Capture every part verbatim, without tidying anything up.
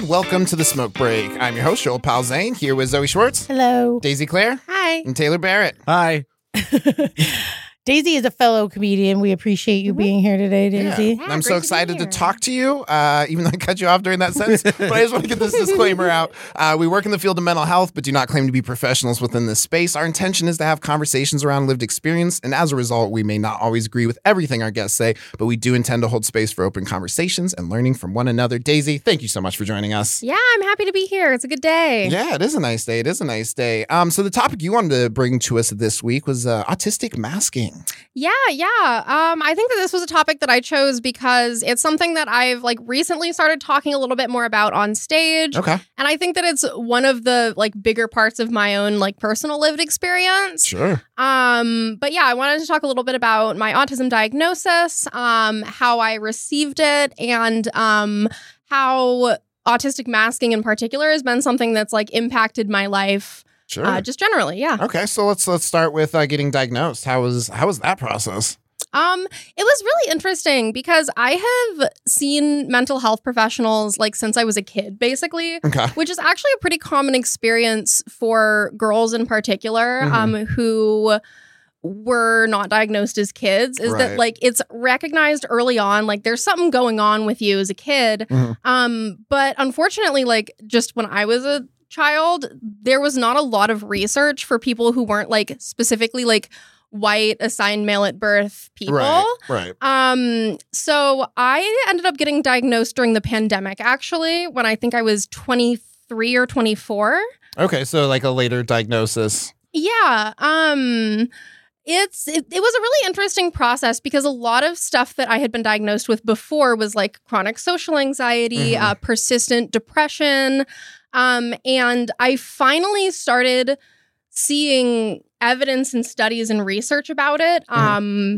and welcome to The Smoke Break. I'm your host, Joel Pal Zane, here with Zoe Schwartz. Hello. Daisy Claire. Hi. And Taylor Barrett. Hi. Daisy is a fellow comedian. We appreciate you mm-hmm. being here today, Daisy. Yeah. I'm so excited to, to talk to you, uh, even though I cut you off during that sentence. But I just want to get this disclaimer out. Uh, we work in the field of mental health, but do not claim to be professionals within this space. Our intention is to have conversations around lived experience, and as a result, we may not always agree with everything our guests say, but we do intend to hold space for open conversations and learning from one another. Daisy, thank you so much for joining us. Yeah, I'm happy to be here. It's a good day. Yeah, it is a nice day. It is a nice day. Um, so the topic you wanted to bring to us this week was uh, autistic masking. Yeah, yeah. Um, I think that this was a topic that I chose because it's something that I've like recently started talking a little bit more about on stage. Okay. And I think that it's one of the like bigger parts of my own like personal lived experience. Sure. Um, but yeah, I wanted to talk a little bit about my autism diagnosis, um, how I received it, and um, how autistic masking in particular has been something that's like impacted my life. Sure. Uh, just generally, yeah. Okay, so let's let's start with uh, getting diagnosed. How was how was that process? Um, it was really interesting because I have seen mental health professionals like since I was a kid, basically, okay. which is actually a pretty common experience for girls in particular, mm-hmm. um, who were not diagnosed as kids. Is right. that like it's recognized early on, like there's something going on with you as a kid. Mm-hmm. Um, but unfortunately, like just when I was a child, there was not a lot of research for people who weren't like specifically like white assigned male at birth people. Right, right. Um, so I ended up getting diagnosed during the pandemic, actually, when I think I was twenty-three or twenty-four. Okay, so like a later diagnosis. Yeah. Um, it's it, it was a really interesting process because a lot of stuff that I had been diagnosed with before was like chronic social anxiety, mm-hmm. uh, persistent depression. Um, and I finally started seeing evidence and studies and research about it um, mm-hmm.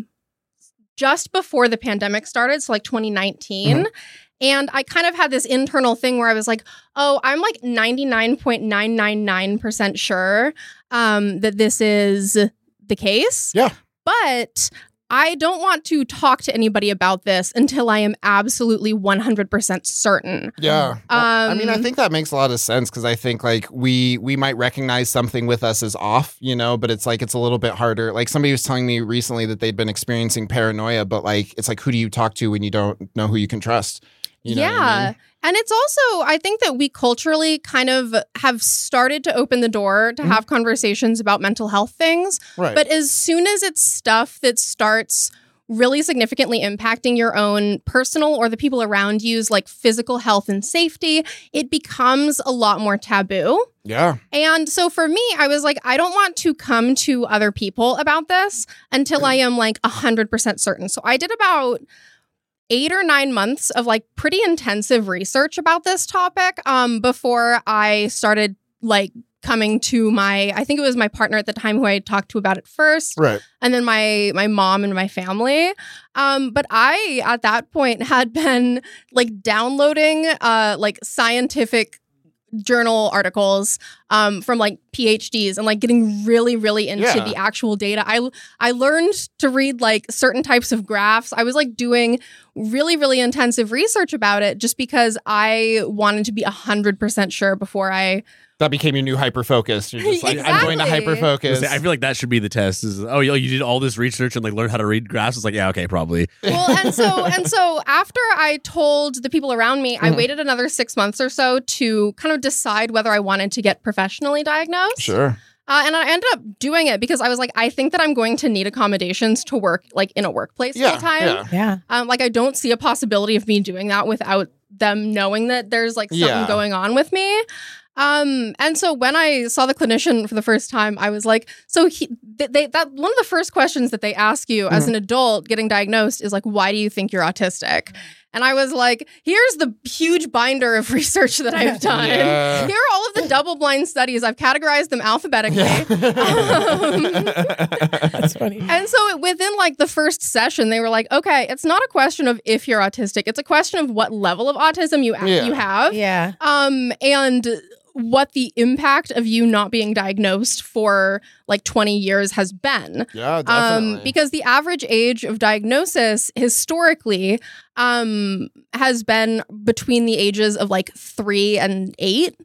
just before the pandemic started, so like twenty nineteen. Mm-hmm. And I kind of had this internal thing where I was like, oh, I'm like ninety-nine point nine nine nine percent sure um, that this is the case. Yeah. But I don't want to talk to anybody about this until I am absolutely one hundred percent certain. Yeah. Um, I mean, I think that makes a lot of sense because I think like we we might recognize something with us as off, you know, but it's like it's a little bit harder. Like somebody was telling me recently that they'd been experiencing paranoia, but like it's like who do you talk to when you don't know who you can trust? You know yeah. what I mean? And it's also, I think that we culturally kind of have started to open the door to mm-hmm. have conversations about mental health things. Right. But as soon as it's stuff that starts really significantly impacting your own personal or the people around you's like physical health and safety, it becomes a lot more taboo. Yeah. And so for me, I was like, I don't want to come to other people about this until I am like one hundred percent certain. So I did about eight or nine months of like pretty intensive research about this topic um, before I started like coming to my, I think it was my partner at the time who I had talked to about it first. Right. And then my my mom and my family. Um, but I, at that point, had been like downloading uh, like scientific journal articles um, from like PhDs and like getting really, really into yeah. the actual data. I I learned to read like certain types of graphs. I was like doing really, really intensive research about it just because I wanted to be one hundred percent sure before I... That became your new hyper-focus. You're just like, exactly. I'm going to hyper-focus. I feel like that should be the test. Is oh, you did all this research and like learn how to read graphs. It's like, yeah, okay, probably. Well, and so and so after I told the people around me, mm-hmm. I waited another six months or so to kind of decide whether I wanted to get professionally diagnosed. Sure. Uh, and I ended up doing it because I was like, I think that I'm going to need accommodations to work like in a workplace yeah, full time. Yeah. Yeah. Um, like I don't see a possibility of me doing that without them knowing that there's like something yeah. going on with me. Um, and so when I saw the clinician for the first time, I was like, so he, they, they that one of the first questions that they ask you mm-hmm. as an adult getting diagnosed is like, why do you think you're autistic? And I was like, here's the huge binder of research that I've done. Yeah. Here are all of the double-blind studies. I've categorized them alphabetically. Yeah. um, That's funny. And so within like the first session, they were like, okay, it's not a question of if you're autistic. It's a question of what level of autism you, Yeah. you have. Yeah. Um, and what the impact of you not being diagnosed for like twenty years has been. Yeah, definitely. Um, because the average age of diagnosis historically um, has been between the ages of like three and eight.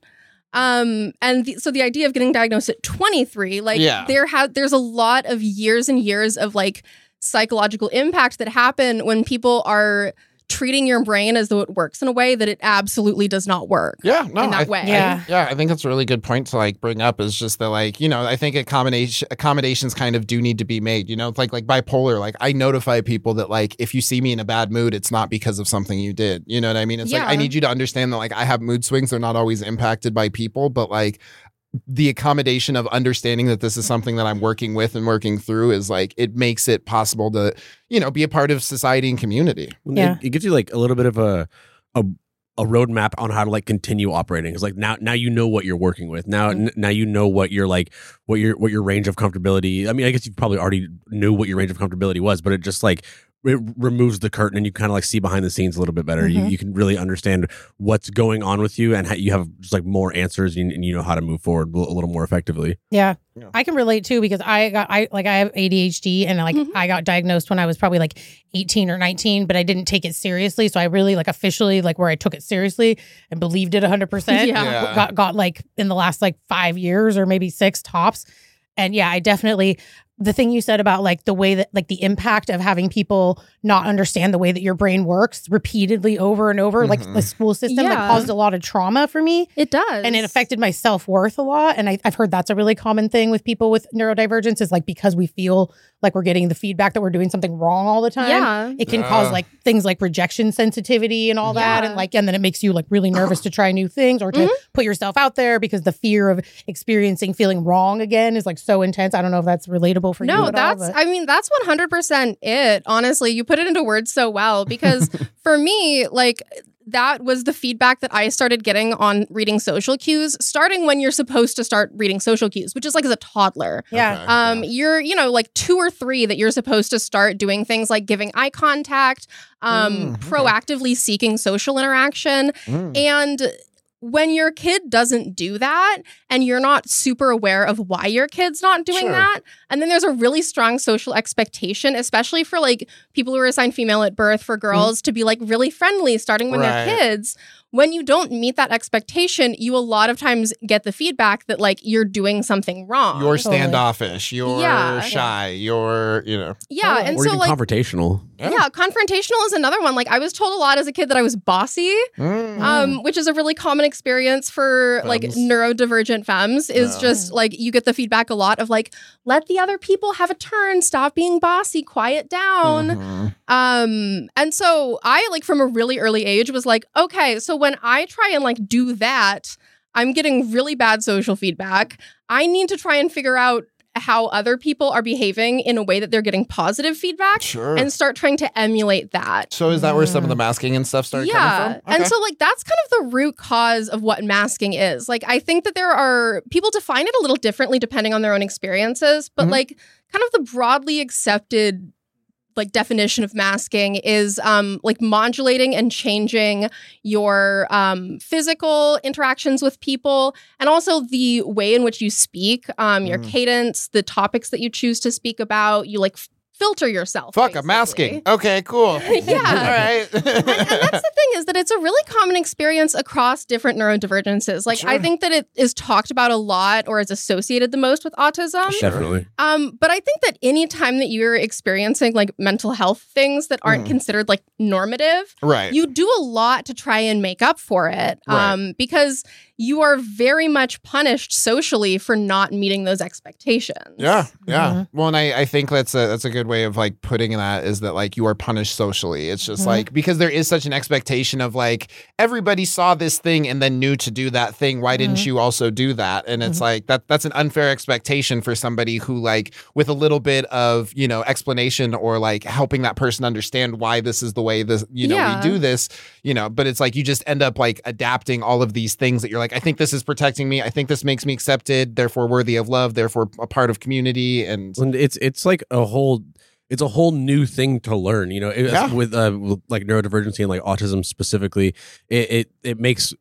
Um, and the, so the idea of getting diagnosed at twenty-three, like Yeah. there had there's a lot of years and years of like psychological impact that happen when people are treating your brain as though it works in a way that it absolutely does not work. Yeah, no, in that I, way. I Yeah. think- yeah, I think that's a really good point to like bring up. Is just that like you know I think accommodation accommodations kind of do need to be made. You know, like like bipolar. Like I notify people that like if you see me in a bad mood, it's not because of something you did. You know what I mean? It's like I Yeah. need you to understand that like I have mood swings. They're not always impacted by people, but like the accommodation of understanding that this is something that I'm working with and working through is like it makes it possible to you know be a part of society and community. Yeah. It, it gives you like a little bit of a a a roadmap on how to like continue operating. It's like now now you know what you're working with. Now Mm-hmm. n- now you know what you're like what your what your range of comfortability. I mean, I guess you probably already knew what your range of comfortability was, but it just like it removes the curtain and you kind of like see behind the scenes a little bit better. You Mhm. you can really understand what's going on with you and how you have just like more answers and, and you know how to move forward a little more effectively. Yeah. Yeah. I can relate too because I got I like I have A D H D and like Mhm. I got diagnosed when I was probably like eighteen or nineteen, but I didn't take it seriously. So I really like officially like where I took it seriously and believed it one hundred percent. Yeah. Yeah. Got got like in the last like five years or maybe six tops. And yeah, I definitely the thing you said about like the way that like the impact of having people not understand the way that your brain works repeatedly over and over, like Mhm. the school system like Yeah. caused a lot of trauma for me. It does. And it affected my self-worth a lot. And I, I've heard that's a really common thing with people with neurodivergence is like because we feel like we're getting the feedback that we're doing something wrong all the time. Yeah. It can Yeah. cause like things like rejection sensitivity and all that. Yeah. And like, and then it makes you like really nervous to try new things or to Mhm. put yourself out there because the fear of experiencing feeling wrong again is like so intense. I don't know if that's relatable for you. No, at that's, all, but- I mean, that's one hundred percent it. Honestly, you put it into words so well because for me, like, that was the feedback that I started getting on reading social cues, starting when you're supposed to start reading social cues, which is like as a toddler. yeah. Okay, Um, yeah. you're, you know, like two or three that you're supposed to start doing things like giving eye contact, um, Mm, okay. proactively seeking social interaction. Mm. And when your kid doesn't do that and you're not super aware of why your kid's not doing Sure. that, and then there's a really strong social expectation, especially for like people who are assigned female at birth for girls to be like really friendly starting when Right. they're kids. When you don't meet that expectation, you a lot of times get the feedback that like you're doing something wrong. You're Totally. standoffish. You're Yeah. shy. You're, you know. yeah, Totally. and or so even like confrontational. Yeah. yeah, confrontational is another one. Like I was told a lot as a kid that I was bossy. Mm. Um, which is a really common experience for like Femmes. neurodivergent femmes is Yeah. just like you get the feedback a lot of like, let the other people have a turn, stop being bossy, quiet down. Mhm. Um, and so I like from a really early age was like, okay, so when I try and like do that, I'm getting really bad social feedback. I need to try and figure out how other people are behaving in a way that they're getting positive feedback Sure. and start trying to emulate that. So is that where some of the masking and stuff started Yeah. coming from? And Okay. so, like, that's kind of the root cause of what masking is. Like, I think that there are people define it a little differently depending on their own experiences, but Mhm. like, kind of the broadly accepted like definition of masking is um like modulating and changing your um physical interactions with people and also the way in which you speak, um your Mm. cadence, the topics that you choose to speak about. You like f- filter yourself. Fuck, I'm masking. basically. Okay, cool. Yeah. All right. and, and that's the thing is that it's a really common experience across different neurodivergences. Like I Sure. think that it is talked about a lot or is associated the most with autism. Definitely. Um, but I think that any time that you're experiencing like mental health things that aren't Mhm. considered like normative, Right. you do a lot to try and make up for it. Right. Um, because you are very much punished socially for not meeting those expectations. Yeah, yeah. Mhm. Well, and I, I think that's a that's a good way of like putting that is that like you are punished socially. It's just Mhm. like because there is such an expectation of like everybody saw this thing and then knew to do that thing. Why didn't Mhm. you also do that? And it's Mhm. like that that's an unfair expectation for somebody who like with a little bit of you know explanation or like helping that person understand why this is the way this you know Yeah. we do this. You know, but it's like you just end up like adapting all of these things that you're like I think this is protecting me. I think this makes me accepted, therefore worthy of love, therefore a part of community. And And it's it's like a whole it's a whole new thing to learn. You know, it, Yeah. with uh with, like neurodivergency and like autism specifically, it, it it makes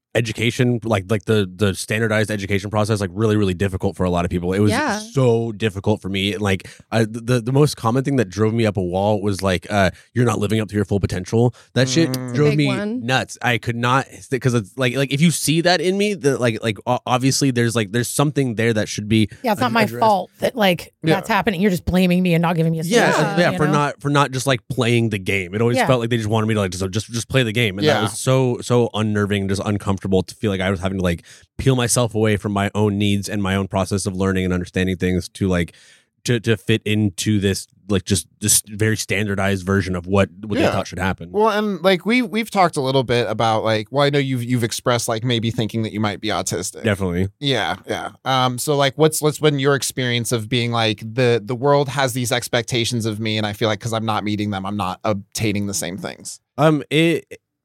education, like like the the standardized education process, like really really difficult for a lot of people. It was Yeah. so difficult for me. Like I, the the most common thing that drove me up a wall was like, uh, you're not living up to your full potential. That shit Mm. drove Big me one. nuts. I could not, because it's like like if you see that in me, that like like o- obviously there's like there's something there that should be Yeah, it's not my addressed. fault that like Yeah. that's happening. You're just blaming me and not giving me a Yeah, solution. yeah, you for know? not for not just like playing the game. It always Yeah. felt like they just wanted me to like just just, just play the game, and Yeah. that was so so unnerving, just uncomfortable to feel like I was having to like peel myself away from my own needs and my own process of learning and understanding things to like to to fit into this like just this very standardized version of what what Yeah. they thought should happen. Well, and like we we've talked a little bit about like, well, I know you've you've expressed like maybe thinking that you might be autistic. Definitely. Yeah, yeah. Um, so like, what's what's been your experience of being like the the world has these expectations of me, and I feel like because I'm not meeting them, I'm not obtaining the same things. Um, it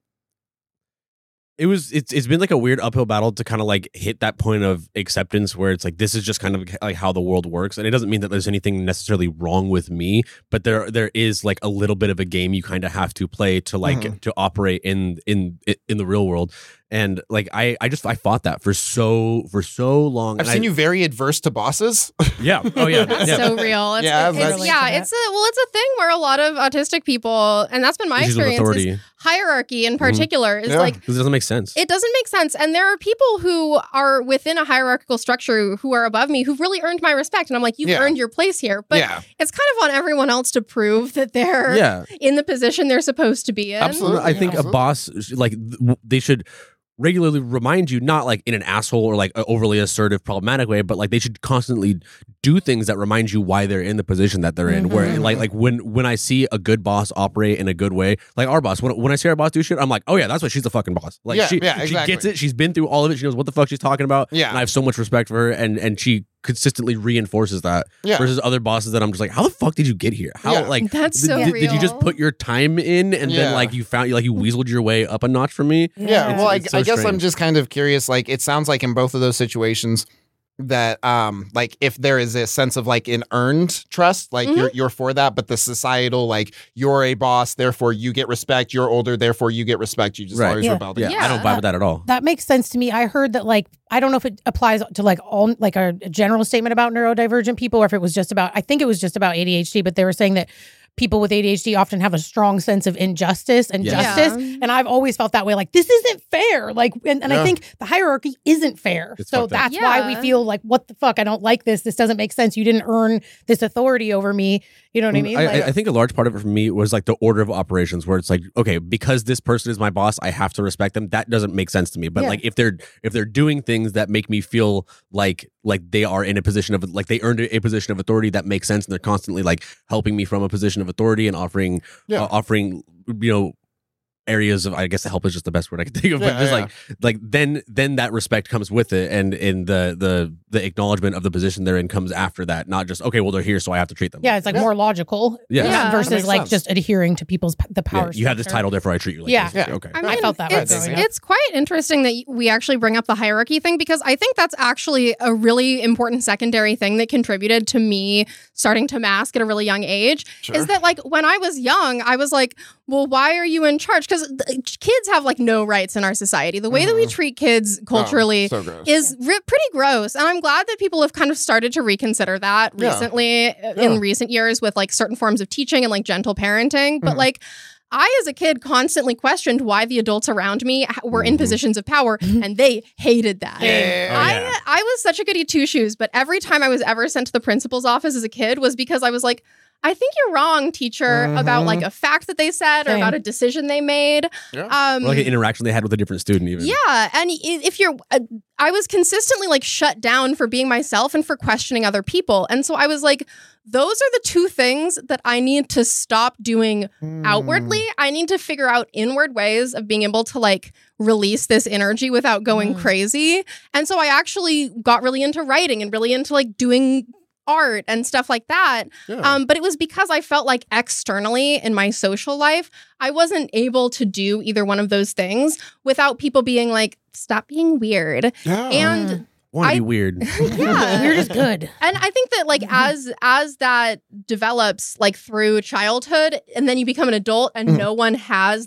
it was it's it's been like a weird uphill battle to kind of like hit that point of acceptance where it's like this is just kind of like how the world works, and it doesn't mean that there's anything necessarily wrong with me, but there there is like a little bit of a game you kind of have to play to like Mhm. to operate in in in the real world. And like I, I just I fought that for so for so long. I've and seen I, you very adverse to bosses. Yeah. Oh yeah. That's yeah. so real. It's, Yeah, it's, that's- yeah, Relate to it's a well, it's a thing where a lot of autistic people, and that's been my Issues with experience. Is authority hierarchy in particular is Yeah. like because it doesn't make sense. it doesn't make sense, and there are people who are within a hierarchical structure who are above me who've really earned my respect, and I'm like, you've Yeah. earned your place here, but yeah, it's kind of on everyone else to prove that they're yeah. in the position they're supposed to be in. Absolutely. I think a absolutely. boss, like, th- they should regularly remind you, not like in an asshole or like a overly assertive, problematic way, but like they should constantly do things that remind you why they're in the position that they're in. Where Mhm. like like when when I see a good boss operate in a good way, like our boss, when when I see our boss do shit, I'm like, oh yeah, that's why she's the fucking boss. Like Yeah, she yeah, she exactly. gets it. She's been through all of it. She knows what the fuck she's talking about. Yeah. and I have so much respect for her, and and she consistently reinforces that. Yeah. Versus other bosses that I'm just like, how the fuck did you get here? How Yeah. like That's did, so did, did you just real. put your time in and Yeah. then like you found like you weaseled your way up a notch for me? Yeah, well, I, It's so I guess I'm strange. just kind of curious. Like, it sounds like in both of those situations that, um, like, if there is a sense of like an earned trust, like Mhm. you're you're for that, but the societal, like, you're a boss, therefore you get respect. You're older, therefore you get respect. You just Right. always Yeah. rebelled. Yeah, against. I don't vibe with that at all. That makes sense to me. I heard that like I don't know if it applies to like all like a general statement about neurodivergent people or if it was just about I think it was just about A D H D, but they were saying that people with A D H D often have a strong sense of injustice and Yes. justice. Yeah. And I've always felt that way. Like this isn't fair. Like and, and Yeah. I think the hierarchy isn't fair. It's so fucked up. that's why we Yeah. feel like, what the fuck? I don't like this. This doesn't make sense. You didn't earn this authority over me. You know what I mean? I, Like, I think a large part of it for me was like the order of operations, where it's like, okay, because this person is my boss, I have to respect them. That doesn't make sense to me. But Yeah. like if they're if they're doing things that make me feel like like they are in a position of like they earned a position of authority, that makes sense, and they're constantly like helping me from a position of authority and offering Yeah. uh, offering you know areas of, I guess help is just the best word I can think of, but Yeah, just yeah. like like then then that respect comes with it, and in the the the acknowledgement of the position they're in comes after that, not just okay, well they're here so I have to treat them. yeah, it's like Yeah. more logical. Yeah. Yeah, that versus makes like sense. just adhering to people's p- the Yeah, power. you have this structure. title, therefore I treat you like Yeah. this. Yeah. Okay. I, I mean, felt that way it's, growing up. it's quite interesting that we actually bring up the hierarchy thing, because I think that's actually a really important secondary thing that contributed to me starting to mask at a really young age. Sure. Is that like when I was young, I was like, well, why are you in charge? Because kids have like no rights in our society. The way that we Mhm. treat kids culturally Oh, so gross. is re- pretty gross. And I'm glad that people have kind of started to reconsider that Yeah. recently uh, Yeah. in recent years with like certain forms of teaching and like gentle parenting. But Mhm. like, I, as a kid, constantly questioned why the adults around me h- were in Mhm. positions of power, Mhm. and they hated that. Yeah. Oh, I, yeah. I was such a goody two shoes, but every time I was ever sent to the principal's office as a kid was because I was like, I think you're wrong, teacher, about Mhm. like a fact that they said or Same. about a decision they made. Yeah. Um, Or like an interaction they had with a different student, even. yeah, and i- if you're, uh, I was consistently like shut down for being myself and for questioning other people, and so I was like, those are the two things that I need to stop doing Hmm. outwardly. I need to figure out inward ways of being able to like release this energy without going Mm. crazy. And so I actually got really into writing and really into like doing art and stuff like that. Yeah. Um, but it was because I felt like externally in my social life, I wasn't able to do either one of those things without people being like, stop being weird. yeah. And Want to I- be weird. yeah. We're just good. And I think that like Mhm. as as that develops like through childhood and then you become an adult and Mhm. no one has that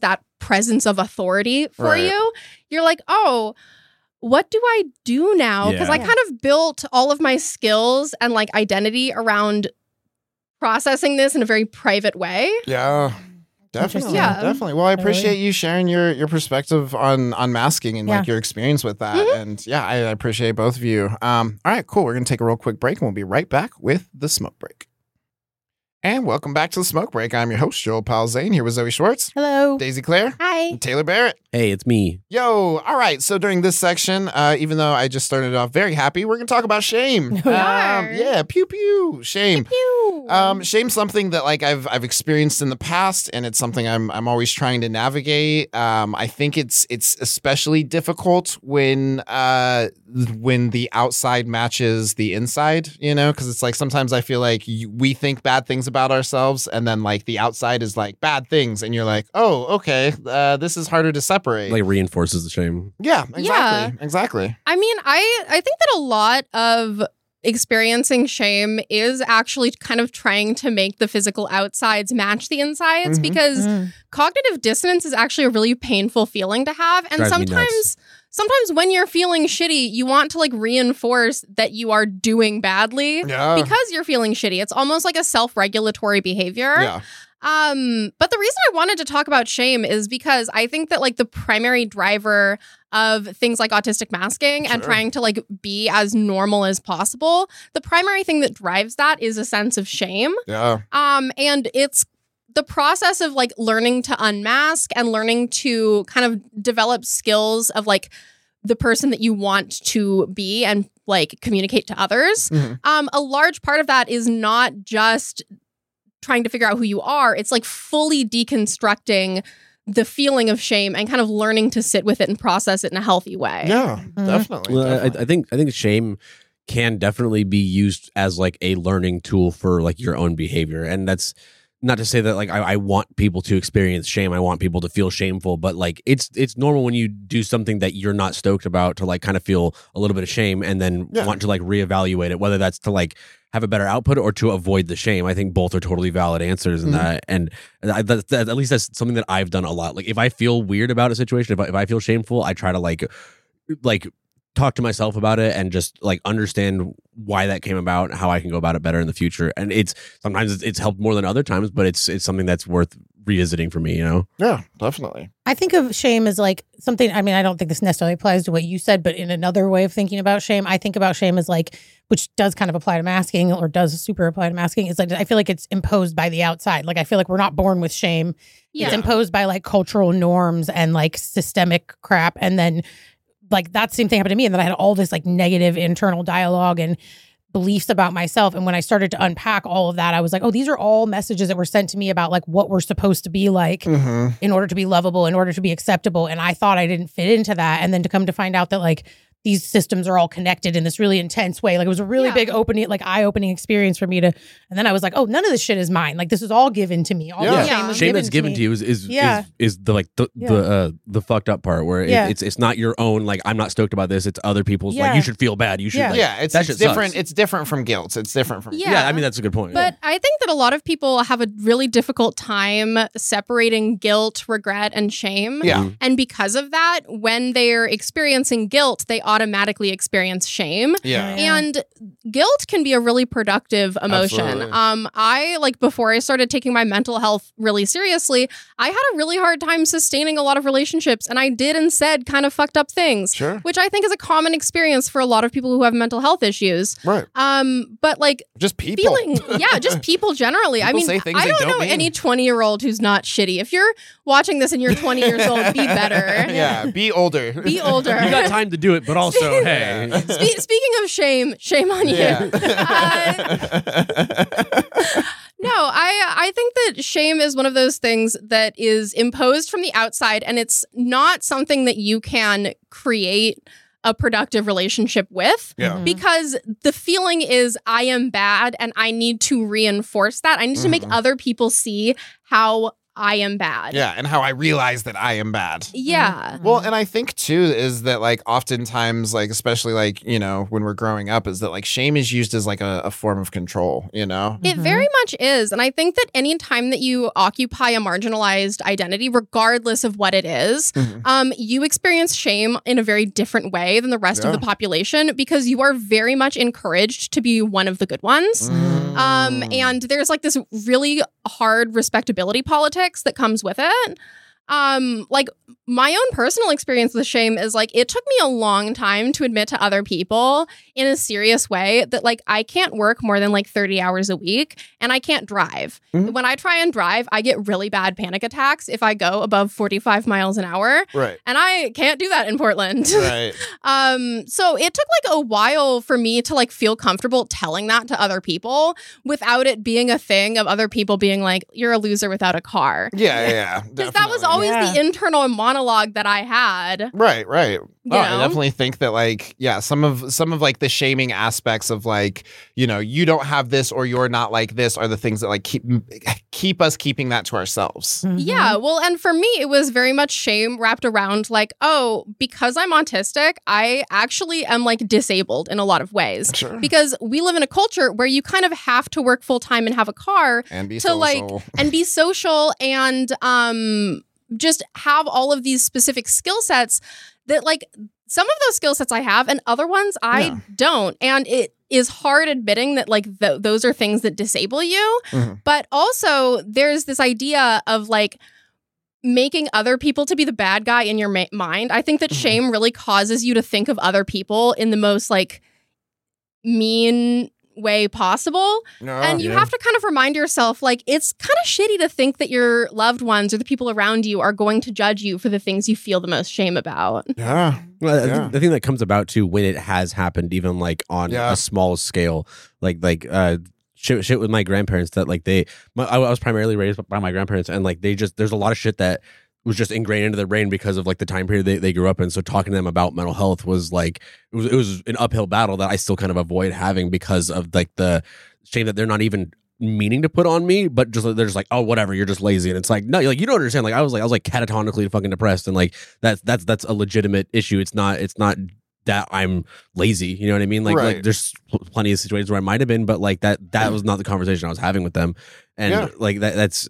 presence of authority for Right. you, you're like, oh, what do I do now? Because Yeah. I kind of built all of my skills and like identity around processing this in a very private way. Yeah. Definitely. Yeah. Definitely. Well, I Totally. appreciate you sharing your your perspective on on masking and like Yeah. your experience with that. Mhm. And yeah, I, I appreciate both of you. Um, all right, cool. We're gonna take a real quick break and we'll be right back with the smoke break. And welcome back to the smoke break. I'm your host, Joel Palzane, here with Zoe Schwartz, Hello. Daisy Claire, Hi. and Taylor Barrett. Hey, it's me. Yo, all right. So during this section, uh, even though I just started off very happy, we're gonna talk about shame. We Um, are. yeah, pew pew, shame. Pew. Um, shame's something that like I've I've experienced in the past, and it's something I'm I'm always trying to navigate. Um, I think it's it's especially difficult when uh when the outside matches the inside, you know, because it's like sometimes I feel like you, we think bad things about ourselves, and then like the outside is like bad things, and you're like, oh, okay, uh, this is harder to separate. Like reinforces the shame. yeah, exactly, Yeah. exactly. I mean, I I think that a lot of experiencing shame is actually kind of trying to make the physical outsides match the insides Mhm. because Mm. cognitive dissonance is actually a really painful feeling to have. And Drives me nuts. sometimes sometimes when you're feeling shitty, you want to like reinforce that you are doing badly Yeah, because you're feeling shitty. It's almost like a self-regulatory behavior. yeah, Um, but the reason I wanted to talk about shame is because I think that like the primary driver of things like autistic masking and Sure. trying to like be as normal as possible, the primary thing that drives that is a sense of shame. yeah. Um, and it's the process of like learning to unmask and learning to kind of develop skills of like the person that you want to be and like communicate to others. Mhm. Um, a large part of that is not just trying to figure out who you are. It's like fully deconstructing the feeling of shame and kind of learning to sit with it and process it in a healthy way. Yeah, Mhm. definitely. Well, I, definitely. I think I think shame can definitely be used as like a learning tool for like your own behavior, and that's not to say that like I, I want people to experience shame. I want people to feel shameful, but like it's it's normal when you do something that you're not stoked about to like kind of feel a little bit of shame and then Yeah. want to like reevaluate it, whether that's to like have a better output or to avoid the shame. I think both are totally valid answers in Mhm. that, and I, that, that, at least that's something that I've done a lot. Like if I feel weird about a situation, if I, if I feel shameful, I try to like like talk to myself about it and just like understand why that came about, how I can go about it better in the future. And it's sometimes it's, it's helped more than other times, but it's it's something that's worth revisiting for me, you know. yeah, definitely. I think of shame as like something, I mean, I don't think this necessarily applies to what you said, but in another way of thinking about shame, I think about shame as like, which does kind of apply to masking or does super apply to masking. It's like, I feel like it's imposed by the outside. Like, I feel like we're not born with shame. Yeah. It's imposed by like cultural norms and like systemic crap. And then like that same thing happened to me. And then I had all this like negative internal dialogue and beliefs about myself. And when I started to unpack all of that, I was like, oh, these are all messages that were sent to me about like what we're supposed to be like Mm-hmm. in order to be lovable, in order to be acceptable. And I thought I didn't fit into that. And then to come to find out that like these systems are all connected in this really intense way. Like it was a really Yeah. big opening, like eye-opening experience for me to, and then I was like, oh, none of this shit is mine. Like this is all given to me. All Yeah. the Yeah. shame was Shame given that's given me. to you is is, Yeah. is is the like the Yeah. the uh, the fucked up part where it, Yeah. it's it's not your own. Like I'm not stoked about this. It's other people's. Like Yeah. you should feel bad. You should. Yeah. Like, yeah, it's, that it's shit different. sucks. It's different from guilt. It's different from Yeah. yeah. I mean that's a good point. But I think that a lot of people have a really difficult time separating guilt, regret, and shame. Yeah. Mhm. And because of that, when they're experiencing guilt, they automatically experience shame. Yeah. Yeah. And guilt can be a really productive emotion. Absolutely. Um, I like before I started taking my mental health really seriously, I had a really hard time sustaining a lot of relationships, and I did and said kind of fucked up things, Sure. which I think is a common experience for a lot of people who have mental health issues. Right. Um, but like Just people. feeling, yeah, just people generally. I People mean, say things I they don't, don't know mean. any twenty year old who's not shitty. If you're watching this and you're twenty years old, be better. yeah. Be older. Be older. you got time to do it, but also hey. Yeah. Spe- speaking of shame, shame on you. Uh, no, I I think that shame is one of those things that is imposed from the outside, and it's not something that you can create a productive relationship with. yeah. Mhm. Because the feeling is I am bad and I need to reinforce that. I need to make Mhm. other people see how I am bad. Yeah, and how I realize that I am bad. Yeah. Well, and I think too is that like oftentimes, like especially like you know when we're growing up, is that like shame is used as like a, a form of control. You know. It very much is. And I think that any time that you occupy a marginalized identity, regardless of what it is, Mhm. um, you experience shame in a very different way than the rest Yeah. of the population because you are very much encouraged to be one of the good ones. Mm. Um, and there's like this really hard respectability politics that comes with it. Um, like my own personal experience with shame is like it took me a long time to admit to other people in a serious way that like I can't work more than like thirty hours a week and I can't drive. Mhm. When I try and drive, I get really bad panic attacks if I go above forty-five miles an hour. Right. And I can't do that in Portland. Right. Um, so it took like a while for me to like feel comfortable telling that to other people without it being a thing of other people being like, you're a loser without a car. Yeah. Yeah. Because that was definitely. always Yeah. the internal monologue that I had. Right, right. You Oh, I know? definitely think that like yeah, some of some of like the shaming aspects of like, you know, you don't have this or you're not like this are the things that like keep keep us keeping that to ourselves. Mhm. Yeah, well, and for me, it was very much shame wrapped around like, oh, because I'm autistic, I actually am like disabled in a lot of ways. Sure. Because we live in a culture where you kind of have to work full time and have a car And be to like social. and be social and um just have all of these specific skill sets that like some of those skill sets I have and other ones I Yeah. don't. And it is hard admitting that like th- those are things that disable you. Mhm. But also there's this idea of like making other people to be the bad guy in your ma- mind. I think that Mhm. shame really causes you to think of other people in the most like mean way possible. No, And you yeah. have to kind of remind yourself, like, it's kind of shitty to think that your loved ones or the people around you are going to judge you for the things you feel the most shame about. Yeah. Well, I Yeah. think the thing that comes about too when it has happened, even like on Yeah. a small scale, like like uh shit, shit with my grandparents that like they, my, I was primarily raised by my grandparents, and like they just there's a lot of shit that was just ingrained into their brain because of like the time period they, they grew up in. So talking to them about mental health was like it was it was an uphill battle that I still kind of avoid having because of like the shame that they're not even meaning to put on me, but just they're just like, oh, whatever, you're just lazy. And it's like, no, like you don't understand. Like I was like I was like catatonically fucking depressed, and like that's that's that's a legitimate issue. It's not it's not that I'm lazy, you know what I mean? Like, Right. like there's pl- plenty of situations where I might have been, but like that that was not the conversation I was having with them, and Yeah. like that that's,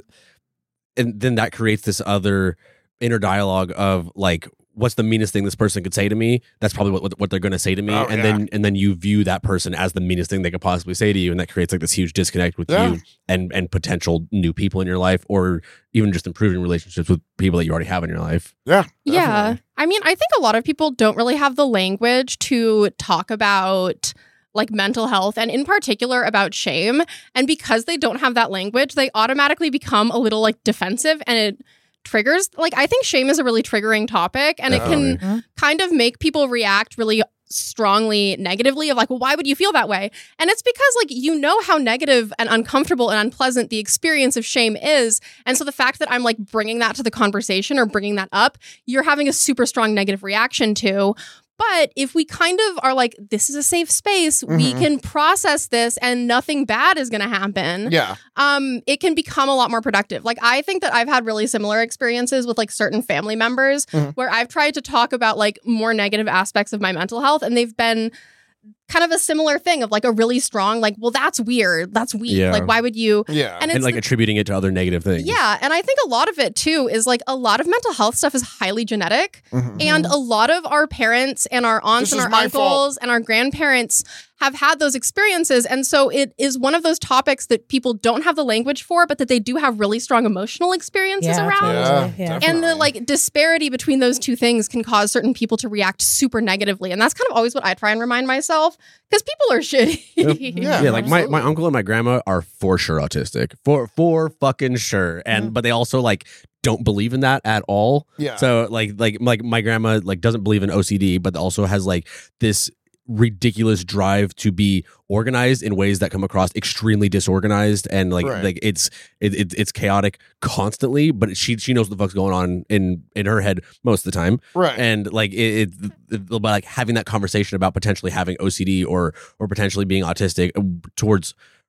and then that creates this other inner dialogue of like, what's the meanest thing this person could say to me? That's probably what what, what they're going to say to me, Oh, and yeah. then and then you view that person as the meanest thing they could possibly say to you, and that creates like this huge disconnect with Yeah. you and and potential new people in your life, or even just improving relationships with people that you already have in your life. Yeah. Yeah. definitely. I mean, I think a lot of people don't really have the language to talk about like mental health and in particular about shame. And because they don't have that language, they automatically become a little like defensive and it triggers. Like, I think shame is a really triggering topic and it can Definitely. kind of make people react really strongly negatively of like, well, why would you feel that way? And it's because like you know how negative and uncomfortable and unpleasant the experience of shame is. And so the fact that I'm like bringing that to the conversation or bringing that up, you're having a super strong negative reaction to. But if we kind of are like, this is a safe space, we Mhm. can process this and nothing bad is going to happen. Yeah. Um, it can become a lot more productive. Like, I think that I've had really similar experiences with like certain family members Mhm. where I've tried to talk about like more negative aspects of my mental health, and they've been kind of a similar thing of like a really strong, like, well, that's weird. That's weak. Yeah. Like, why would you? Yeah. And And it's like the- attributing it to other negative things. yeah. And I think a lot of it too is like a lot of mental health stuff is highly genetic. Mhm. And a lot of our parents and our aunts This and is our my uncles fault. and our grandparents have had those experiences. And so it is one of those topics that people don't have the language for, but that they do have really strong emotional experiences Yeah, around. totally. Yeah, Yeah. definitely. And the like disparity between those two things can cause certain people to react super negatively. And that's kind of always what I try and remind myself because people are shitty. Yeah, yeah, like my, absolutely. my uncle and my grandma are for sure autistic, for for fucking sure, and Mhm. but they also like don't believe in that at all. Yeah. So like like like my grandma like doesn't believe in O C D, but also has like this ridiculous drive to be organized in ways that come across extremely disorganized, and like Right. like it's it, it it's chaotic constantly, but she she knows what the fuck's going on in in her head most of the time. right. And like it, it, it by like having that conversation about potentially having O C D or or potentially being autistic uh, towards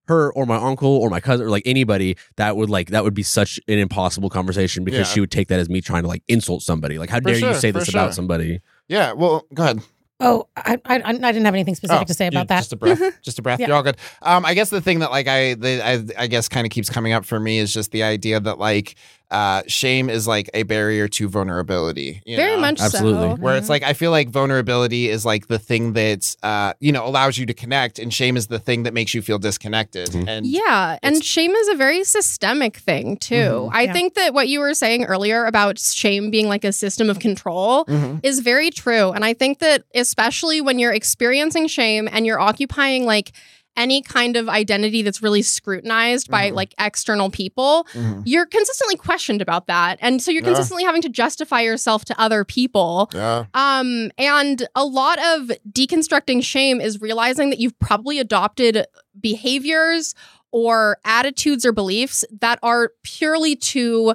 her or my uncle or my cousin or like anybody, that would like that would be such an impossible conversation because Yeah. she would take that as me trying to like insult somebody. Like, how For dare sure, you say for this sure. about somebody? Yeah. Well, go ahead. Oh, I, I I didn't have anything specific Oh, to say you- about that. Just a breath. Just a breath. Yeah. You're all good. Um, I guess the thing that like I, the, I, I guess kind of keeps coming up for me is just the idea that like uh, shame is like a barrier to vulnerability. You Very know? much Absolutely. so. Where it's like I feel like vulnerability is like the thing that uh, you know allows you to connect, and shame is the thing that makes you feel disconnected. Mhm. And Yeah, and it's- shame is a very systemic thing too. Mhm. I Yeah. think that what you were saying earlier about shame being like a system of control Mhm. is very true. And I think that especially when you're experiencing shame and you're occupying like any kind of identity that's really scrutinized by Mhm. like external people, Mhm. you're consistently questioned about that. And so you're Yeah. consistently having to justify yourself to other people. Yeah. Um, and a lot of deconstructing shame is realizing that you've probably adopted behaviors or attitudes or beliefs that are purely to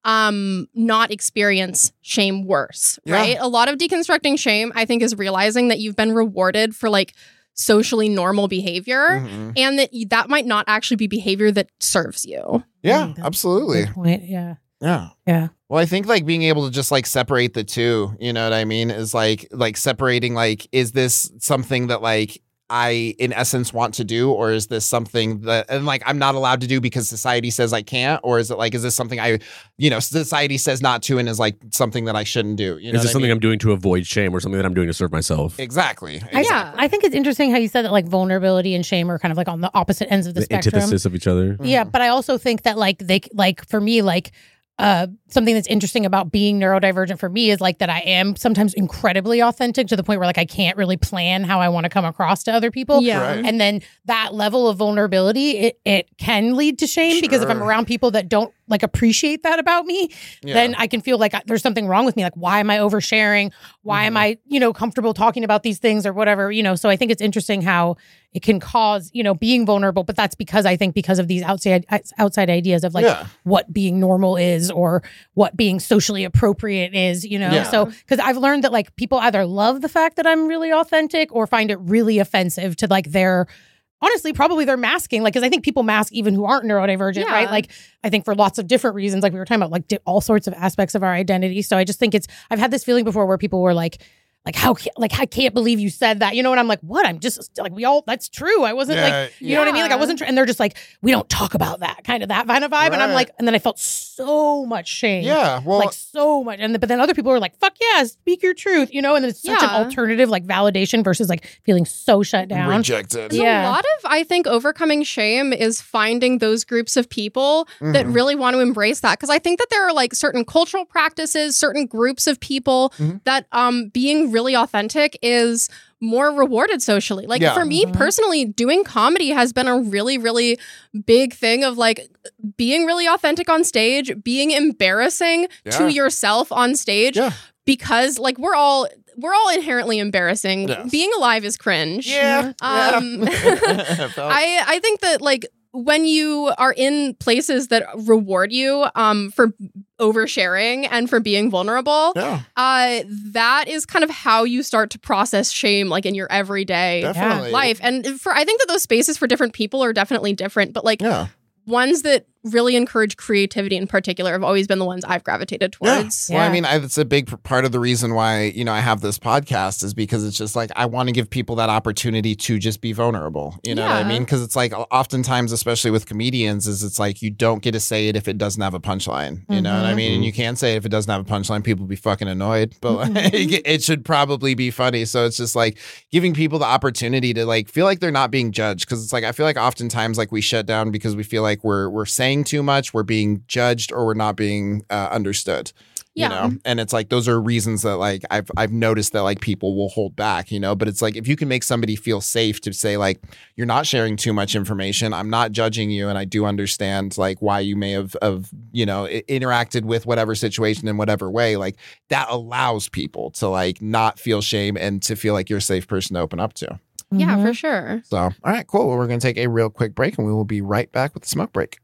um not experience shame worse, Yeah. right? A lot of deconstructing shame, I think, is realizing that you've been rewarded for like socially normal behavior Mhm. and that y- that might not actually be behavior that serves you. Yeah. Mm, that's Absolutely. Good point. Yeah. Yeah. Yeah. Well, I think like being able to just like separate the two, you know what I mean, is like like separating like is this something that like I in essence want to do, or is this something that and like I'm not allowed to do because society says I can't, or is it like is this something I you know society says not to and is like something that I shouldn't do? You know Is what this I something mean? I'm doing to avoid shame or something that I'm doing to serve myself? Exactly. I, exactly. I think it's interesting how you said that like vulnerability and shame are kind of like on the opposite ends of the, The spectrum. antithesis of each other. Yeah, but I also think that like they like for me like uh something that's interesting about being neurodivergent for me is like that I am sometimes incredibly authentic to the point where like I can't really plan how I want to come across to other people. Yeah. Right. And then that level of vulnerability, it, it can lead to shame because if I'm Sure. around people that don't like appreciate that about me, Yeah. then I can feel like I, there's something wrong with me. Like, why am I oversharing? Why am Mhm. I, you know, comfortable talking about these things or whatever, you know? So I think it's interesting how it can cause, you know, being vulnerable, but that's because I think because of these outside outside ideas of like yeah. what being normal is or what being socially appropriate is, you know? Yeah. So, because I've learned that like people either love the fact that I'm really authentic or find it really offensive to like their, honestly, probably they're masking. Like, because I think people mask even who aren't neurodivergent, Yeah. right? Like, I think for lots of different reasons, like we were talking about, like di- all sorts of aspects of our identity. So I just think it's, I've had this feeling before where people were like, like how ca- like I can't believe you said that, you know? And I'm like, what? I'm just like we all. That's true. I wasn't Yeah, like, you know what I mean? Like I yeah. wasn't. Tr- and they're just like, we don't talk about that kind of that kind of vibe. And I'm Right. like, and then I felt so much shame. Yeah. Well, Like so much. And but then other people were like, fuck yeah, speak your truth, you know? And it's such Yeah. an alternative like validation versus like feeling so shut down. rejected. There's Yeah. a lot of, I think, overcoming shame is finding those groups of people that Mhm. really want to embrace that. Because I think that there are like certain cultural practices, certain groups of people Mhm. that um being really authentic is more rewarded socially. Like Yeah. for me Mhm. personally, doing comedy has been a really, really big thing of like being really authentic on stage, being embarrassing Yeah. to yourself on stage. Yeah. Because like we're all we're all inherently embarrassing. Yes. Being alive is cringe. Yeah. Um, yeah. I I think that like when you are in places that reward you um for oversharing and for being vulnerable, yeah. uh that is kind of how you start to process shame like in your everyday Definitely. life. And for I think that those spaces for different people are definitely different, but like Yeah. ones that really encourage creativity in particular have always been the ones I've gravitated Yeah. towards. Well, I Yeah. mean, I, it's a big p- part of the reason why, you know, I have this podcast is because it's just like I want to give people that opportunity to just be vulnerable. You know what I Yeah. mean? Because it's like oftentimes, especially with comedians, is it's like you don't get to say it if it doesn't have a punchline. You know what I Mhm. mean? And you can say it if it doesn't have a punchline. People be fucking annoyed, but like, it should probably be funny. So it's just like giving people the opportunity to like feel like they're not being judged. Because it's like I feel like oftentimes like we shut down because we feel like we're we're saying too much, we're being judged, or we're not being uh, understood. You Yeah. know, and it's like those are reasons that like I've I've noticed that like people will hold back, you know, but it's like if you can make somebody feel safe to say like you're not sharing too much information, I'm not judging you, and I do understand like why you may have of you know I- interacted with whatever situation in whatever way, like that allows people to like not feel shame and to feel like you're a safe person to open up to. Yeah, Mhm. for sure. So, all right, cool. Well, we're going to take a real quick break and we will be right back with the smoke break.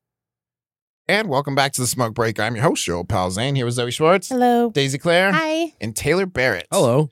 And welcome back to the smoke break. I'm your host, your old pal Zane, here with Zoe Schwartz, Hello. Daisy Claire, Hi. and Taylor Barrett. Hello.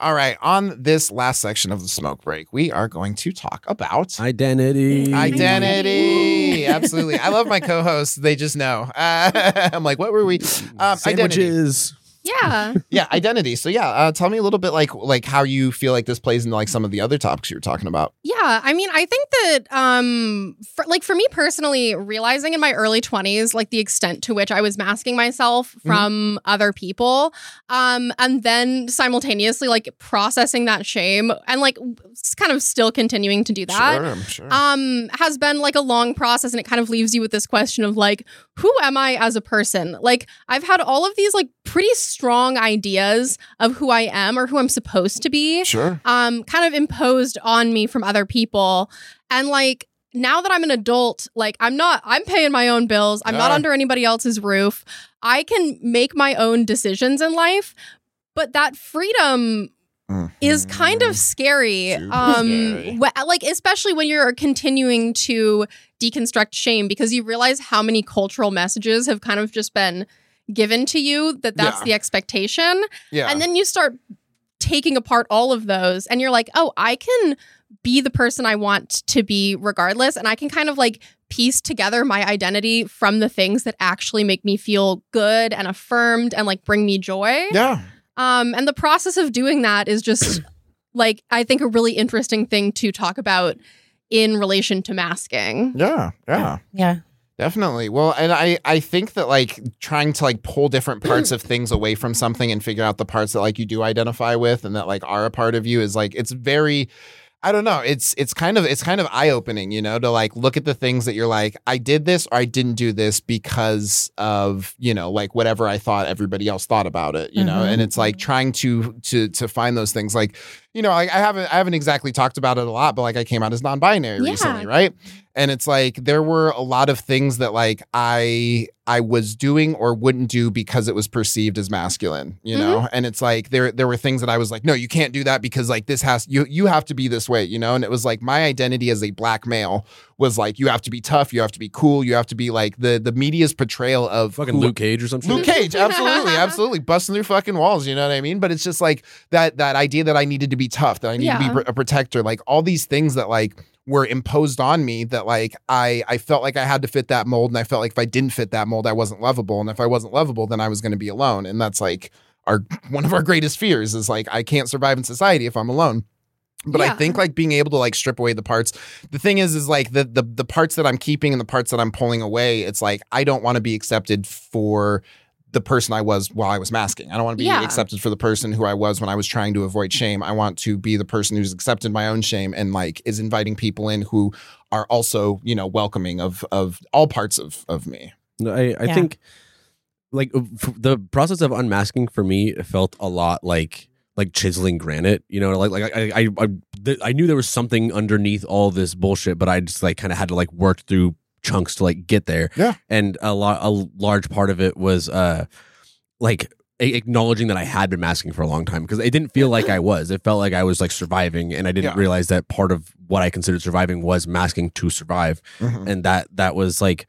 All right. On this last section of the smoke break, we are going to talk about Identity. Identity. Absolutely. I love my co-hosts. They just know. Uh, I'm like, what were we? Um, identity. Sandwiches. Yeah. Yeah, identity. So yeah, uh, tell me a little bit like like how you feel like this plays into like some of the other topics you were talking about. Yeah, I mean, I think that, um, for, like for me personally, realizing in my early twenties, like the extent to which I was masking myself from mm-hmm. other people, um, and then simultaneously like processing that shame and like kind of still continuing to do that, sure, sure. um, has been like a long process, and it kind of leaves you with this question of like, who am I as a person? Like, I've had all of these like pretty strong ideas of who I am or who I'm supposed to be, sure, um, kind of imposed on me from other people. And like, now that I'm an adult, like I'm not, I'm paying my own bills. I'm yeah. not under anybody else's roof. I can make my own decisions in life, but that freedom mm-hmm. is kind of scary. Super um, scary. Wh- like, especially when you're continuing to deconstruct shame, because you realize how many cultural messages have kind of just been given to you that that's yeah. the expectation. Yeah. And then you start taking apart all of those and you're like, oh, I can be the person I want to be regardless. And I can kind of like piece together my identity from the things that actually make me feel good and affirmed and like bring me joy. Yeah. Um, and the process of doing that is just like, I think a really interesting thing to talk about in relation to masking. Yeah. Yeah. Yeah. Definitely. Well, and I, I think that like trying to like pull different parts of things away from something and figure out the parts that like you do identify with and that like are a part of you is like, it's very, I don't know. It's it's kind of it's kind of eye-opening, you know, to like look at the things that you're like, I did this or I didn't do this because of, you know, like whatever I thought everybody else thought about it, you mm-hmm. know, and it's like trying to to to find those things like, you know, like I haven't I haven't exactly talked about it a lot, but like I came out as non-binary yeah. recently, right? And it's like there were a lot of things that like I I was doing or wouldn't do because it was perceived as masculine, you know? Mm-hmm. And it's like there there were things that I was like, no, you can't do that because like this has you you have to be this way, you know? And it was like my identity as a black male was like you have to be tough, you have to be cool, you have to be like the the media's portrayal of fucking who, Luke Cage or something. Luke Cage, absolutely, absolutely busting through fucking walls, you know what I mean? But it's just like that that idea that I needed to be tough, that I need yeah. to be a protector, like all these things that like were imposed on me that like I I felt like I had to fit that mold, and I felt like if I didn't fit that mold I wasn't lovable, and if I wasn't lovable then I was going to be alone, and that's like our one of our greatest fears is like I can't survive in society if I'm alone. But yeah. I think like being able to like strip away the parts, the thing is is like the the the parts that I'm keeping and the parts that I'm pulling away, it's like I don't want to be accepted for the person I was while I was masking. I don't want to be yeah. accepted for the person who I was when I was trying to avoid shame. I want to be the person who's accepted my own shame and like is inviting people in who are also, you know, welcoming of of all parts of of me. No, I, I yeah. think like the process of unmasking for me felt a lot like like chiseling granite, you know, like like I I I, I knew there was something underneath all this bullshit, but I just like kind of had to like work through chunks to like get there. Yeah. And a lot a large part of it was uh like a- acknowledging that I had been masking for a long time, because it didn't feel like I was. It felt like I was like surviving, and I didn't yeah. realize that part of what I considered surviving was masking to survive. Mm-hmm. And that that was like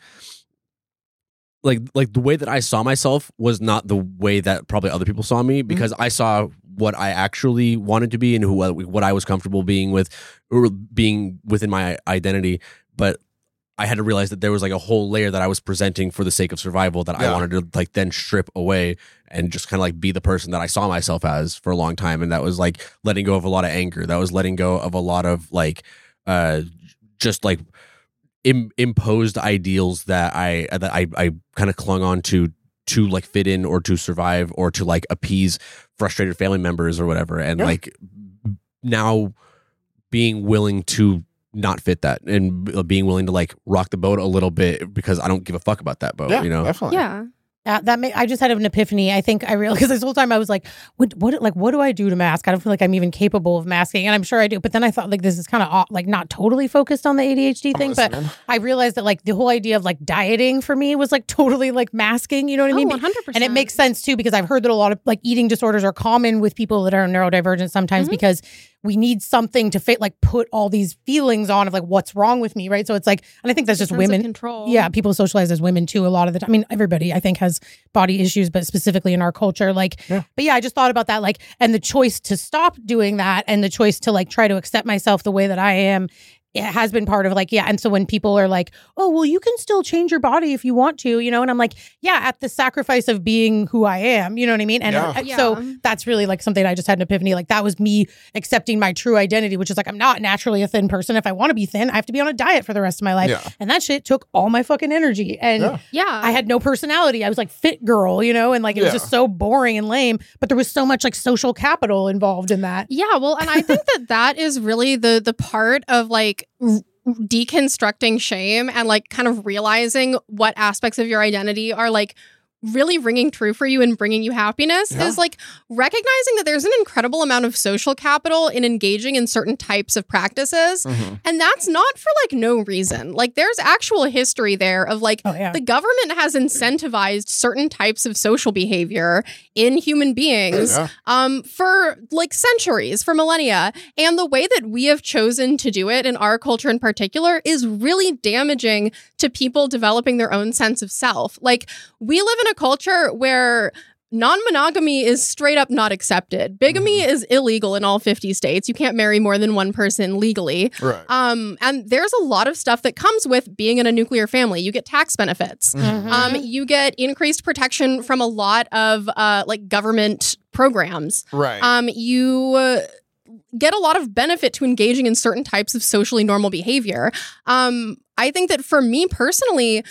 like like the way that I saw myself was not the way that probably other people saw me, because mm-hmm. I saw what I actually wanted to be and who what I was comfortable being with, or being within my identity. But I had to realize that there was like a whole layer that I was presenting for the sake of survival that yeah. I wanted to like then strip away and just kind of like be the person that I saw myself as for a long time. And that was like letting go of a lot of anger. That was letting go of a lot of like uh just like im- imposed ideals that I that I, I kind of clung on to to like fit in or to survive or to like appease frustrated family members or whatever. And yeah. like now being willing to not fit that and being willing to like rock the boat a little bit because I don't give a fuck about that boat, yeah, you know? Definitely. Yeah. Uh, that may, I just had an epiphany. I think I realized, because this whole time I was like, what, what, like, what do I do to mask? I don't feel like I'm even capable of masking, and I'm sure I do. But then I thought, like, this is kind of like not totally focused on the A D H D thing, but I realized that like the whole idea of like dieting for me was like totally like masking. You know what I mean? Oh, one hundred percent. And it makes sense too, because I've heard that a lot of like eating disorders are common with people that are neurodivergent sometimes, mm-hmm. because we need something to fit, like put all these feelings on of like what's wrong with me, right? So it's like, and I think that's just Sense women of control. Yeah, people socialize as women too a lot of the time. I mean, everybody I think has has body issues, but specifically in our culture. Like, Yeah. but yeah, I just thought about that, like, and the choice to stop doing that and the choice to like try to accept myself the way that I am. It has been part of like, yeah. And so when people are like, oh, well, you can still change your body if you want to, you know, and I'm like, yeah, at the sacrifice of being who I am, you know what I mean? And Yeah. uh, so Yeah. that's really like something I just had an epiphany. Like that was me accepting my true identity, which is like, I'm not naturally a thin person. If I want to be thin, I have to be on a diet for the rest of my life. Yeah. And that shit took all my fucking energy. And Yeah. Yeah. I had no personality. I was like fit girl, you know, and like it was Yeah. just so boring and lame, but there was so much like social capital involved in that. Yeah, well, and I think that that is really the the part of like r- deconstructing shame and like kind of realizing what aspects of your identity are like really ringing true for you and bringing you happiness Yeah. is like recognizing that there's an incredible amount of social capital in engaging in certain types of practices. Mhm. And that's not for like no reason. Like there's actual history there of like Oh, yeah. the government has incentivized certain types of social behavior in human beings Yeah. um, for like centuries, for millennia. And the way that we have chosen to do it in our culture in particular is really damaging to people developing their own sense of self. Like we live in a culture where non-monogamy is straight up not accepted. Bigamy Mhm. is illegal in all fifty states. You can't marry more than one person legally. Right. Um, and there's a lot of stuff that comes with being in a nuclear family. You get tax benefits. Mhm. Um, you get increased protection from a lot of uh, like government programs. Right. Um, you uh, get a lot of benefit to engaging in certain types of socially normal behavior. Um, I think that for me personally,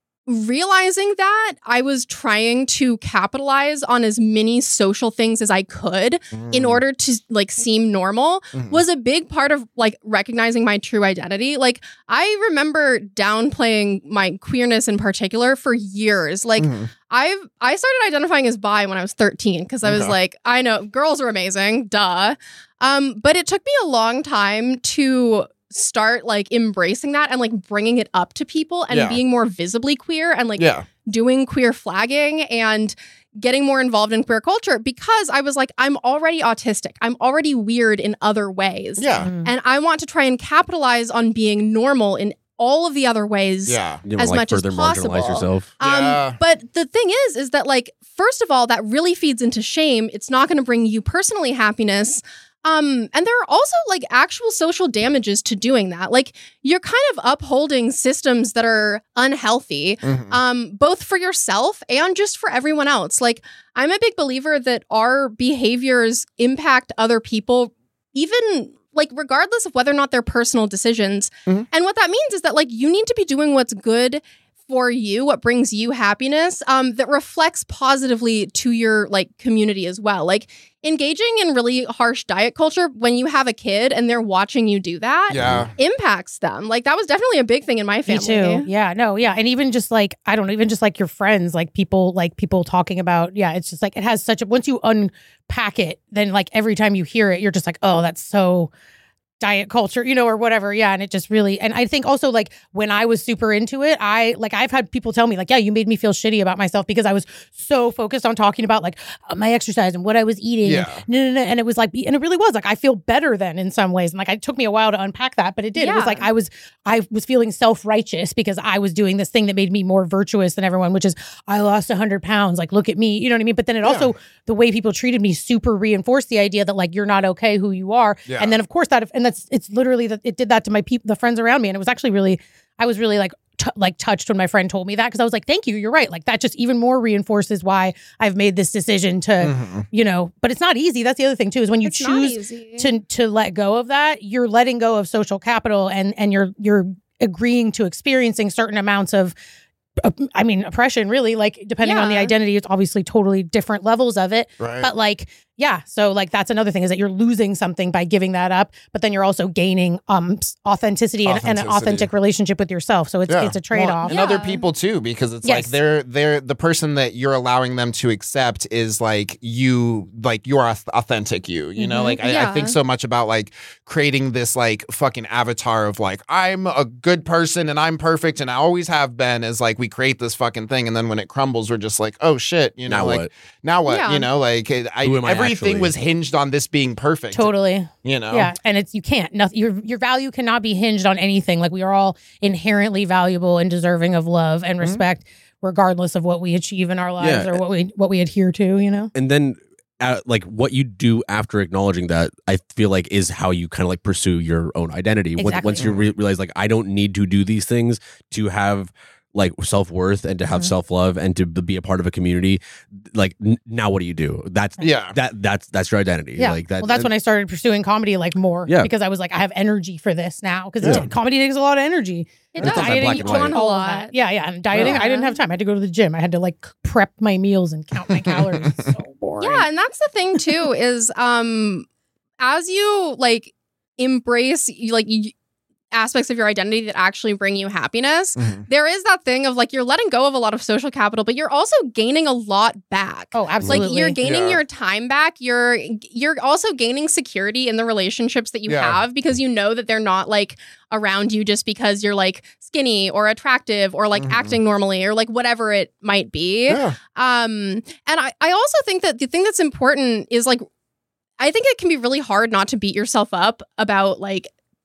realizing that I was trying to capitalize on as many social things as I could in Mm. order to like seem normal Mhm. was a big part of like recognizing my true identity. Like I remember downplaying my queerness in particular for years. Like Mhm. I've I started identifying as bi when I was thirteen because I was Okay. like, I know girls are amazing, duh. Um, but it took me a long time to start like embracing that and like bringing it up to people and Yeah. being more visibly queer and like Yeah. doing queer flagging and getting more involved in queer culture because I was like, I'm already autistic. I'm already weird in other ways. Yeah. Mm. And I want to try and capitalize on being normal in all of the other ways. Yeah. You know, As like much as further possible. marginalize yourself. Um, Yeah. But the thing is, is that like, first of all, that really feeds into shame. It's not going to bring you personally happiness. Um, and there are also like actual social damages to doing that. Like you're kind of upholding systems that are unhealthy, Mhm. um, both for yourself and just for everyone else. Like I'm a big believer that our behaviors impact other people, even like regardless of whether or not they're personal decisions. Mhm. And what that means is that like you need to be doing what's good for you, what brings you happiness, um, that reflects positively to your like community as well. Like engaging in really harsh diet culture when you have a kid and they're watching you do that Yeah. impacts them. Like that was definitely a big thing in my Me family. too. Yeah, no, yeah. And even just like, I don't know, even just like your friends, like people, like people talking about, yeah, it's just like, it has such a, once you unpack it, then like every time you hear it, you're just like, oh, that's so diet culture, you know, or whatever. Yeah. And it just really, and I think also like when I was super into it, I like, I've had people tell me like, yeah, you made me feel shitty about myself because I was so focused on talking about like uh, my exercise and what I was eating. Yeah. And, no, no, no. And it was like, and it really was like, I feel better then in some ways. And like, it took me a while to unpack that, but it did. It was Yeah. like, I was, I was feeling self-righteous because I was doing this thing that made me more virtuous than everyone, which is I lost a hundred pounds. Like, look at me, you know what I mean? But then it also, the way people treated me super reinforced the idea that like, you're not okay who you are. Yeah. And then of course that, and that's, it's literally that it did that to my people, the friends around me. And it was actually really, I was really like, t- like touched when my friend told me that. Cause I was like, thank you. You're right. Like that just even more reinforces why I've made this decision to, Mhm. you know, but it's not easy. That's the other thing too, is when you It's not choose easy. to to let go of that, you're letting go of social capital and and you're you're agreeing to experiencing certain amounts of uh, I mean oppression, really, like depending on the Yeah. identity. It's obviously totally different levels of it, Right. but like yeah, so like that's another thing is that you're losing something by giving that up, but then you're also gaining um s- authenticity, and, and an Authenticity. authentic relationship with yourself. So it's Yeah. it's a trade Well, off. and other Yeah. people too, because it's Yes. like they're they're the person that you're allowing them to accept is like you, like you're auth- authentic you. You know, Mhm. like I, I Yeah. think so much about like creating this like fucking avatar of like I'm a good person and I'm perfect and I always have been. Is like we create this fucking thing, and then when it crumbles, we're just like, oh shit, you know, Now like what? now what? Yeah. You know, like it, I, Who am I everything actually? was hinged on this being perfect. Totally. You know. Yeah, and it's you can't. Nothing. Your your value cannot be hinged on anything. Like we are all inherently valuable and deserving of love and respect, regardless of what we achieve in our lives Yeah. or what we what we adhere to, you know? And then uh, like what you do after acknowledging that, I feel like is how you kind of like pursue your own identity. Once- Exactly. Once you re- realize like I don't need to do these things to have like self-worth and to have Mhm. self-love and to b- be a part of a community, like n- now what do you do? That's Yeah. that that's that's your identity. Yeah. Like that. well, that's when I started pursuing comedy like more Yeah. because I was like, I have energy for this now because Yeah. comedy takes a lot of energy. It It's not does. that black and white. on a all of lot. that. Yeah, yeah. And dieting, Yeah. I didn't have time. I had to go to the gym. I had to like prep my meals and count my calories. It's so boring. Yeah, and that's the thing too is um as you like embrace you, like you, aspects of your identity that actually bring you happiness, Mhm. there is that thing of like you're letting go of a lot of social capital, but you're also gaining a lot back. Oh, absolutely. Like you're gaining Yeah. your time back. You're you're also gaining security in the relationships that you Yeah. have because you know that they're not like around you just because you're like skinny or attractive or like Mhm. acting normally or like whatever it might be. Yeah. Um, and I, I also think that the thing that's important is like, I think it can be really hard not to beat yourself up about like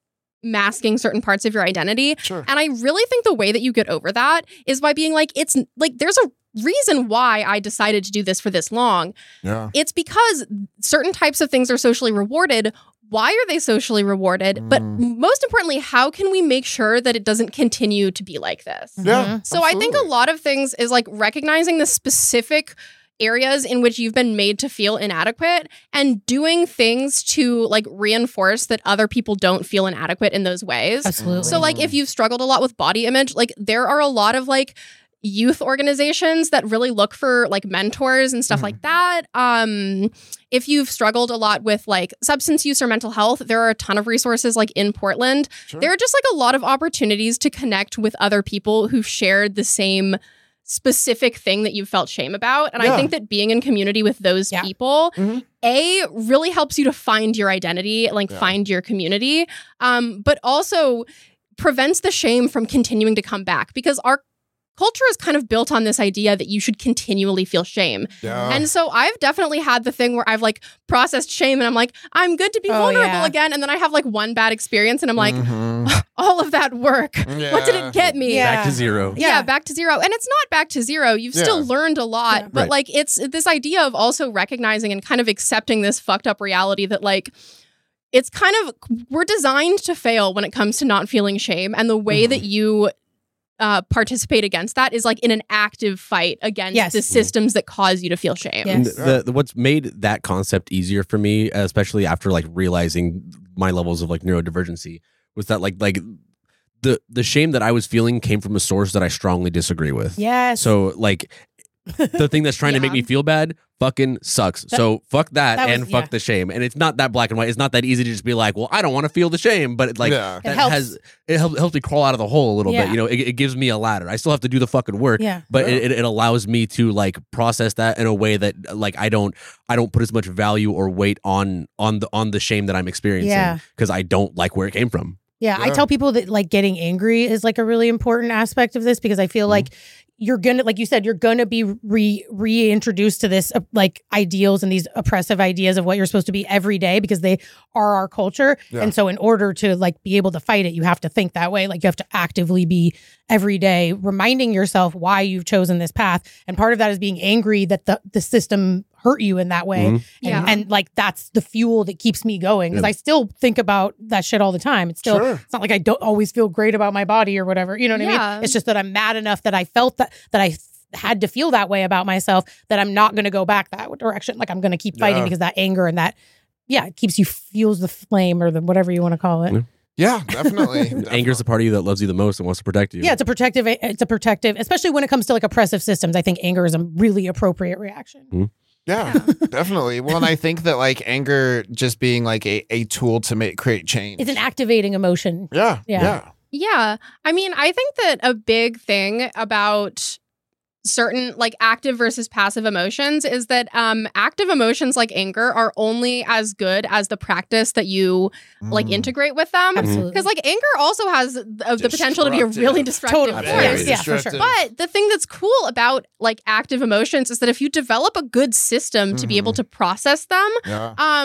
masking certain parts of your identity. Sure. And I really think the way that you get over that is by being like, it's like, there's a reason why I decided to do this for this long. Yeah. It's because certain types of things are socially rewarded. Why are they socially rewarded? But Mm. most importantly, how can we make sure that it doesn't continue to be like this? Yeah. So I think a absolutely. lot of things is like recognizing the specific areas in which you've been made to feel inadequate and doing things to like reinforce that other people don't feel inadequate in those ways. Absolutely. So like if you've struggled a lot with body image, like there are a lot of like youth organizations that really look for like mentors and stuff Mhm. like that. Um if you've struggled a lot with like substance use or mental health, there are a ton of resources like in Portland. Sure. There are just like a lot of opportunities to connect with other people who've shared the same specific thing that you felt shame about. And Yeah. I think that being in community with those Yeah. people, Mhm. A, really helps you to find your identity, like Yeah. find your community, um, but also prevents the shame from continuing to come back because our culture is kind of built on this idea that you should continually feel shame. Yeah. And so I've definitely had the thing where I've like processed shame and I'm like, I'm good to be Oh, vulnerable yeah. again. And then I have like one bad experience and I'm like, Mhm. all of that work, what did Yeah. it get me? Yeah. Back to zero. Yeah. Yeah. back to zero. And it's not back to zero. You've still Yeah. learned a lot, Yeah. but Right. like it's this idea of also recognizing and kind of accepting this fucked up reality that like it's kind of we're designed to fail when it comes to not feeling shame. And the way Mhm. that you uh, participate against that is like in an active fight against Yes. the systems that cause you to feel shame. Yeah. And Yes. the, the what's made that concept easier for me, especially after like realizing my levels of like neurodivergency, was that like like the the shame that I was feeling came from a source that I strongly disagree with. Yes. So like the thing that's trying to make Yeah. me feel bad fucking sucks. so fuck that, that was- and fuck yeah. the shame. And it's not that black and white. It's not that easy to just be like, well, I don't want to feel the shame, but it, like Yeah. that It helps. has it helps, helps me crawl out of the hole a little Yeah. bit. You know, it, it gives me a ladder. I still have to do the fucking work, yeah. but Yeah. it, it allows me to like process that in a way that like I don't I don't put as much value or weight on on the on the shame that I'm experiencing Yeah. because I don't like where it came from. Yeah, I Yeah. tell people that like getting angry is like a really important aspect of this because I feel Mhm. like you're gonna, like you said, you're gonna be re reintroduced to this uh, like ideals and these oppressive ideas of what you're supposed to be every day because they are our culture. Yeah. And so in order to like be able to fight it, you have to think that way. Like you have to actively be every day reminding yourself why you've chosen this path. And part of that is being angry that the, the system hurt you in that way. Mhm. And, Yeah. and like that's the fuel that keeps me going because Yeah. I still think about that shit all the time. It's still Sure. it's not like I don't always feel great about my body or whatever. You know what I Yeah. mean? It's just that I'm mad enough that I felt that that I had to feel that way about myself that I'm not going to go back that direction. Like I'm going to keep fighting Yeah. because that anger and that yeah, it keeps you fuels the flame or the whatever you want to call it. Yeah. Yeah, definitely. Anger is the part of you that loves you the most and wants to protect you. Yeah, it's a protective. It's a protective, especially when it comes to like oppressive systems. I think anger is a really appropriate reaction. Yeah, definitely. Well, and I think that like anger just being like a, a tool to make create change. It's an activating emotion. yeah, Yeah. yeah. Yeah. I mean, I think that a big thing about certain like active versus passive emotions is that um active emotions like anger are only as good as the practice that you like Mm. integrate with them. Absolutely. Because like anger also has the, the potential to be a really destructive Totally. force. Yes, yeah, for sure. destructive. But the thing that's cool about like active emotions is that if you develop a good system to be able Mhm. to process them, Yeah. um,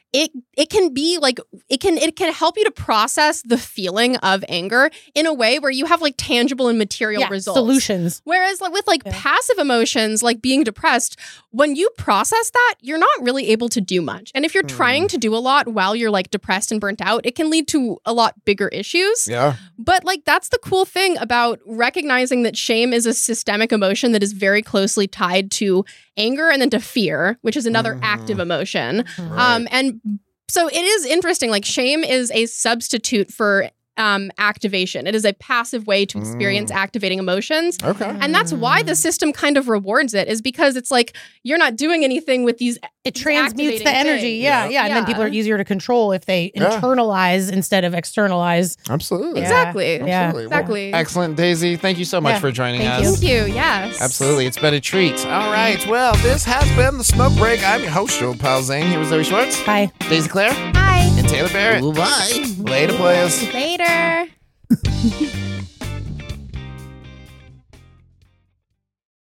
it it can be like it can it can help you to process the feeling of anger in a way where you have like tangible and material Yeah, results. solutions. Whereas like with like Yeah. passive emotions, like being depressed, when you process that, you're not really able to do much. And if you're Hmm. trying to do a lot while you're like depressed and burnt out, it can lead to a lot bigger issues. Yeah. But like that's the cool thing about recognizing that shame is a systemic emotion that is very closely tied to anger and then to fear, which is another Mhm. active emotion. Right. Um, and so it is interesting. Like shame is a substitute for um, activation. It is a passive way to experience Mm. activating emotions. Okay. And that's why the system kind of rewards it, is because it's like you're not doing anything with these. It transmutes activating the energy. thing. Yeah, Yeah. yeah. And then Yeah. people are easier to control if they Yeah. internalize instead of externalize. Absolutely. Yeah. Exactly. Yeah. Absolutely. Well, Exactly. excellent, Daisy. Thank you so much Yeah. for joining Thank us. Thank you. Yes. Absolutely. It's been a treat. All right. Well, this has been The Smoke Break. I'm your host, Joel Pal Zane. Here with Zoe Schwartz, Bye. Daisy Claire, Hi. and Taylor Barrett. Bye. Later, players. Later.